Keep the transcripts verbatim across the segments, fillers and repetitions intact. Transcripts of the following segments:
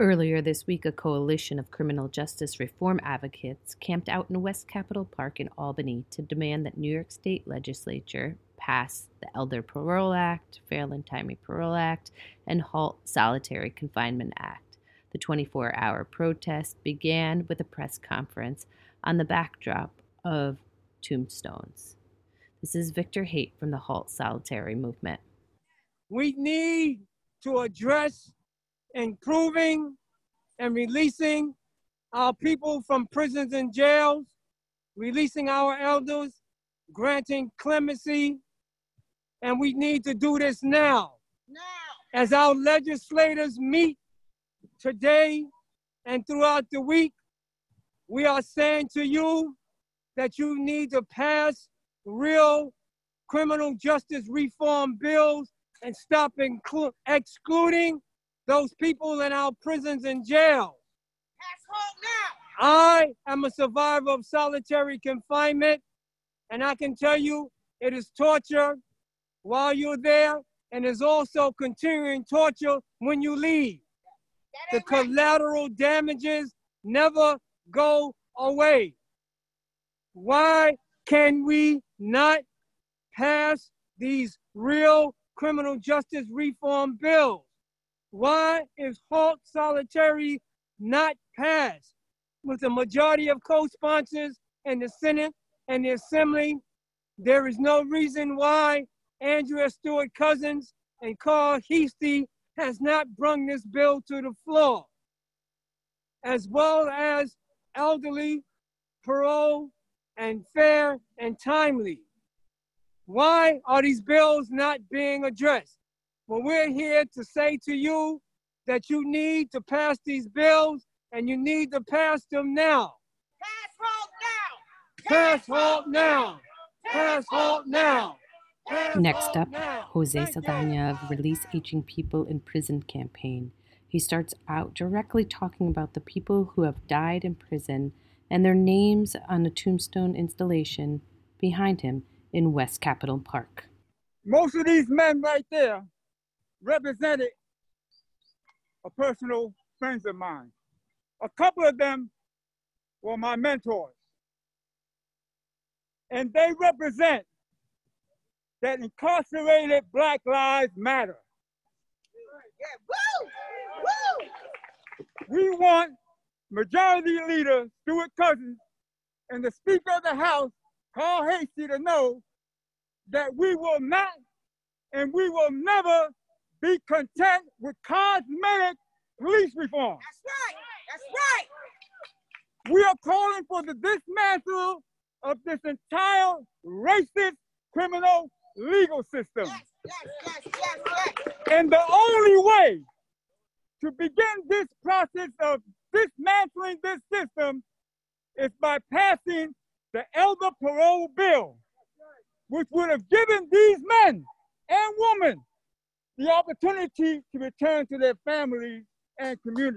Earlier this week, a coalition of criminal justice reform advocates camped out in West Capitol Park in Albany to demand that New York State legislature pass the Elder Parole Act, Fair and Timely Parole Act, and Halt Solitary Confinement Act. The twenty-four hour protest began with a press conference on the backdrop of tombstones. This is Victor Haight from the Halt Solitary movement. We need to address improving and releasing our people from prisons and jails, releasing our elders, granting clemency, and we need to do this now. Now. As our legislators meet today and throughout the week, we are saying to you that you need to pass real criminal justice reform bills and stop inclu- excluding those people in our prisons and jails. Pass Halt now. I am a survivor of solitary confinement, and I can tell you it is torture while you're there, and is also continuing torture when you leave. The collateral damages never go away. Why can we not pass these real criminal justice reform bills? Why is Halt Solitary not passed? With a majority of co-sponsors in the Senate and the Assembly, there is no reason why Andrea Stewart Cousins and Carl Heastie has not brought this bill to the floor, as well as elderly, parole, and fair and timely. Why are these bills not being addressed? Well, we're here to say to you that you need to pass these bills and you need to pass them now. Pass Halt now! Pass Halt now! Pass Halt now! Pass Next up, now. Jose Thank Saldana of Release Aging People in Prison campaign. He starts out directly talking about the people who have died in prison and their names on a tombstone installation behind him in West Capitol Park. Most of these men right there represented a personal friends of mine. A couple of them were my mentors. And they represent that incarcerated Black Lives Matter. Yeah, woo! Woo! We want Majority Leader Stewart Cousins and the Speaker of the House, Carl Heastie, to know that we will not and we will never be content with cosmetic police reform. That's right. That's right. We are calling for the dismantle of this entire racist criminal legal system. Yes, yes, yes, yes, yes. And the only way to begin this process of dismantling this system is by passing the Elder Parole Bill, which would have given these men and women the opportunity to return to their families and communities.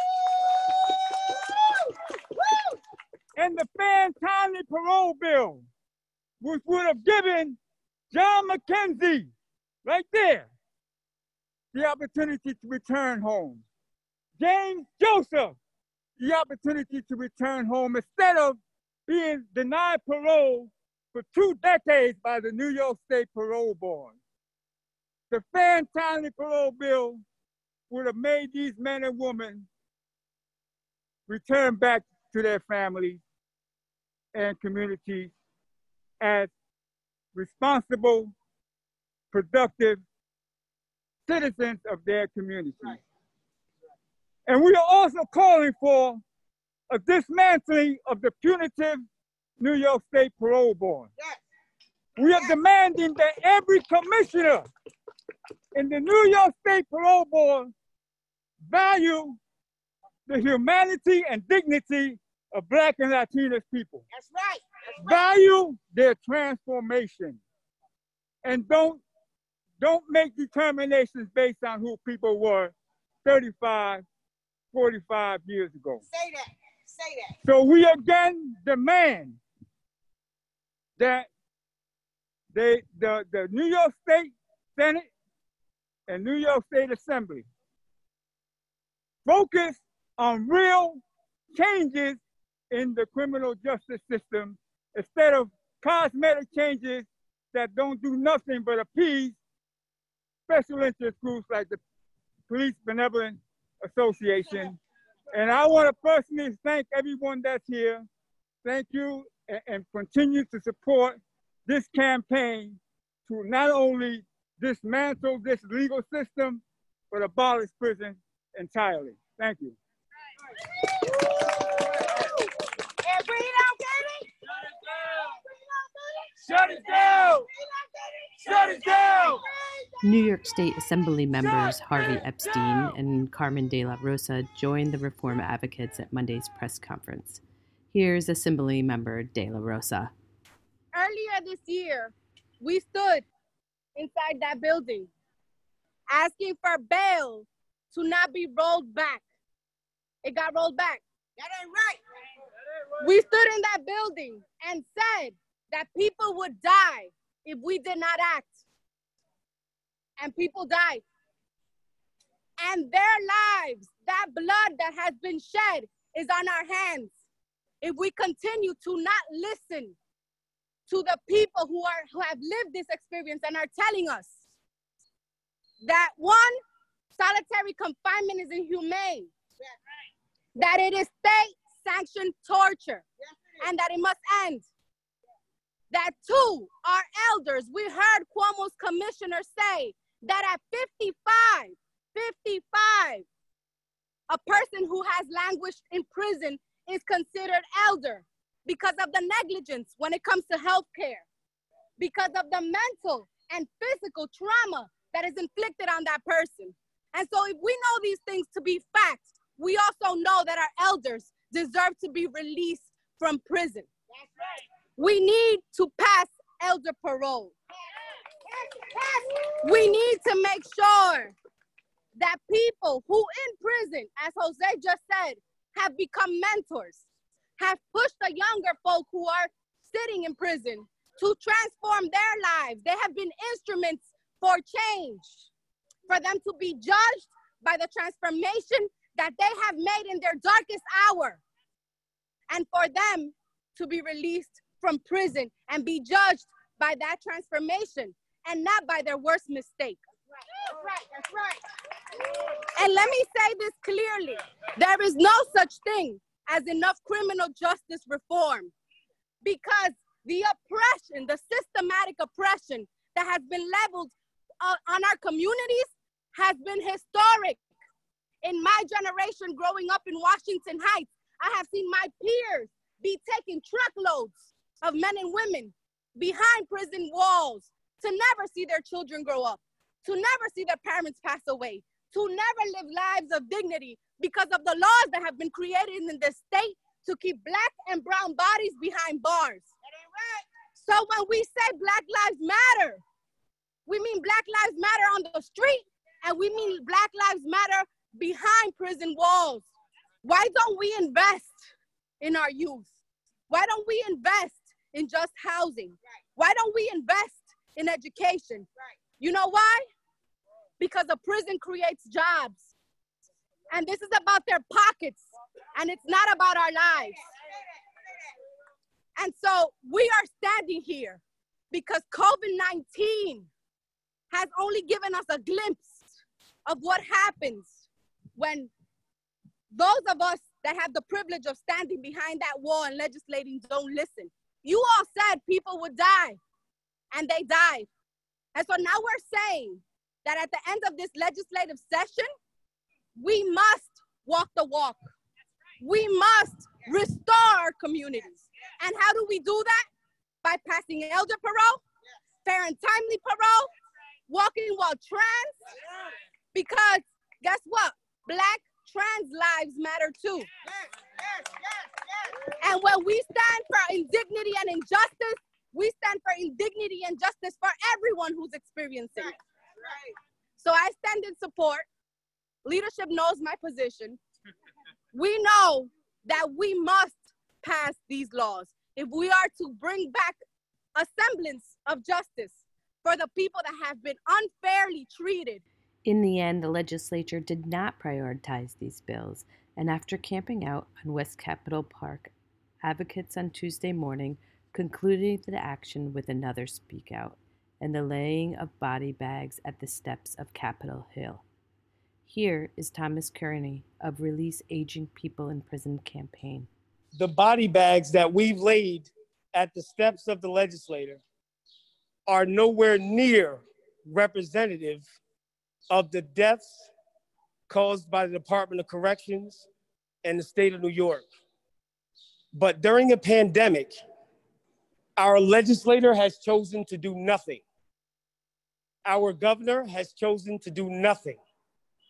Woo! Woo! And the Fair and Timely Parole Bill, which would have given John McKenzie, right there, the opportunity to return home. James Joseph, the opportunity to return home instead of being denied parole for two decades by the New York State Parole Board. The Fair and Timely Parole Bill would have made these men and women return back to their families and communities as responsible, productive citizens of their community. Right. And we are also calling for a dismantling of the punitive New York State Parole Board. Yes. We are Yes. demanding that every commissioner in the New York State Parole Board value the humanity and dignity of Black and Latino people. That's right. That's right. Value their transformation. And don't, don't make determinations based on who people were thirty-five, forty-five years ago. Say that. Say that. So we again demand that they, the, the New York State Senate and New York State Assembly focus on real changes in the criminal justice system instead of cosmetic changes that don't do nothing but appease special interest groups like the Police Benevolent Association. And I want to personally thank everyone that's here. Thank you, and, and continue to support this campaign to not only dismantle this legal system, but abolish prison entirely. Thank you. If we don't get it, Shut it down! Shut it down! New York State Assembly members Harvey Epstein and Carmen De La Rosa joined the reform advocates at Monday's press conference. Here's Assembly member De La Rosa. Earlier this year, we stood inside that building asking for bail to not be rolled back. It got rolled back. that ain't right. We stood in that building and said that people would die if we did not act. And people died. And their lives, that blood that has been shed, is on our hands. If we continue to not listen to the people who are who have lived this experience and are telling us that one, solitary confinement is inhumane, that it is state-sanctioned torture, and that it must end. That two, our elders, we heard Cuomo's commissioner say that at fifty-five, fifty-five, a person who has languished in prison is considered elder because of the negligence when it comes to health care, because of the mental and physical trauma that is inflicted on that person. And so if we know these things to be facts, we also know that our elders deserve to be released from prison. We need to pass elder parole. We need to make sure that people who in prison, as Jose just said, have become mentors, have pushed the younger folk who are sitting in prison to transform their lives. They have been instruments for change, for them to be judged by the transformation that they have made in their darkest hour, and for them to be released from prison and be judged by that transformation and not by their worst mistake. That's right, that's right. And let me say this clearly. There is no such thing as enough criminal justice reform, because the oppression, the systematic oppression that has been leveled uh, on our communities has been historic. In my generation growing up in Washington Heights, I have seen my peers be taking truckloads of men and women behind prison walls to never see their children grow up, to never see their parents pass away, to never live lives of dignity because of the laws that have been created in the state to keep black and brown bodies behind bars. That ain't right. So when we say Black Lives Matter, we mean Black Lives Matter on the street, and we mean Black Lives Matter behind prison walls. Why don't we invest in our youth? Why don't we invest in just housing? Why don't we invest in education? You know why? Because a prison creates jobs. And this is about their pockets, and it's not about our lives. And so we are standing here because COVID nineteen has only given us a glimpse of what happens when those of us that have the privilege of standing behind that wall and legislating don't listen. You all said people would die, and they died. And so now we're saying that at the end of this legislative session, we must walk the walk. We must restore our communities. And how do we do that? By passing elder parole, fair and timely parole, walking while trans, because guess what? Black trans lives matter too. Yes, yes, yes, yes. And when we stand for indignity and injustice, we stand for indignity and justice for everyone who's experiencing it. Right. So I stand in support. Leadership knows my position. We know that we must pass these laws if we are to bring back a semblance of justice for the people that have been unfairly treated. In the end, the legislature did not prioritize these bills, and after camping out on West Capitol Park, advocates on Tuesday morning concluded the action with another speak out and the laying of body bags at the steps of Capitol Hill. Here is Thomas Kearney of Release Aging People in Prison campaign. The body bags that we've laid at the steps of the legislature are nowhere near representative of the deaths caused by the Department of Corrections and the state of New York. But during a pandemic, our legislator has chosen to do nothing. Our governor has chosen to do nothing.